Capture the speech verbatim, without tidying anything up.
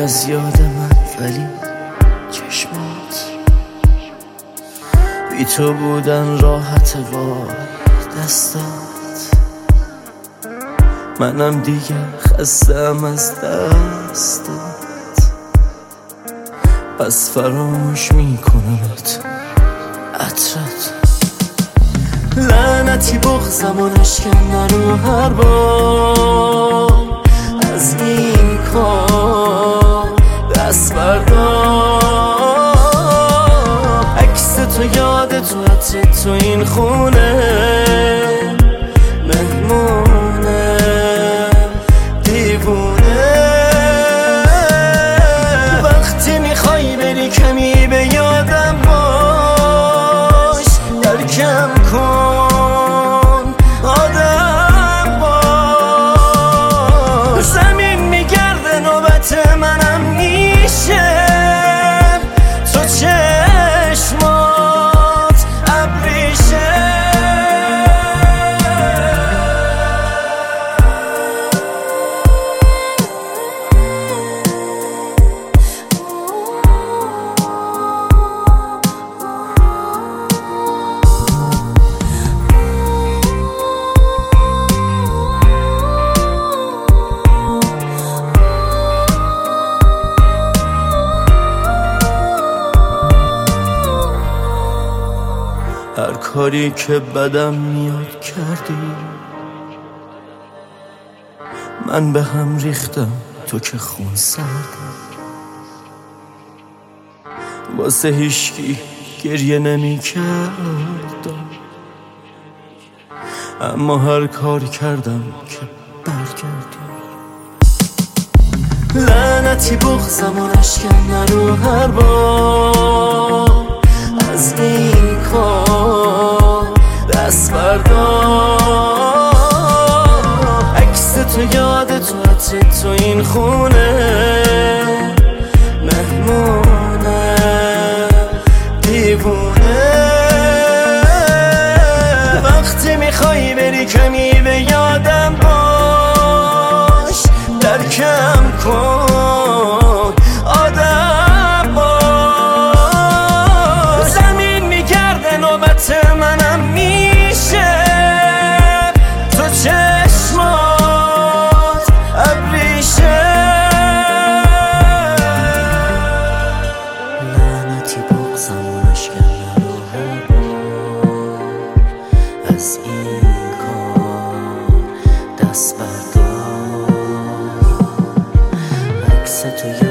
از یاد من، ولی چشمات بی تو بودن راحت. وای دستات، منم دیگه خستم از دستات، پس فراموش میکنمت عطرت. لعنتی بغزم و نشکن رو هر بار از این کار دست بردار. عکس تو یاد تو عطر تو این خونه مهمونه دیوونه. وقتی میخوای بری کمی به یادم باش، درکم کن آدم باش. زمین میگرده نوبت منم میشه، تو چشمات ابریشه. هر کاری که بدم میاد کردی، من به هم ریختم تو که خون سردی. واسه هیچکی گریه نمی کردم، اما هر کاری کردم که برگردی. لعنتی بغزم و نشکن رو هر بار از این کار دست بردار. عکس تو یاد تو عطر تو این خونه مهمونه دیوونه. وقتی میخوای بری کمی به یادم باش، درکم کن آدم باش. زمین میگرده نوبت منم میشه، تو چشمات ابریشه. لعنتی بغزم و نشکن رو هر بار از این کار دست بردار. عکس تو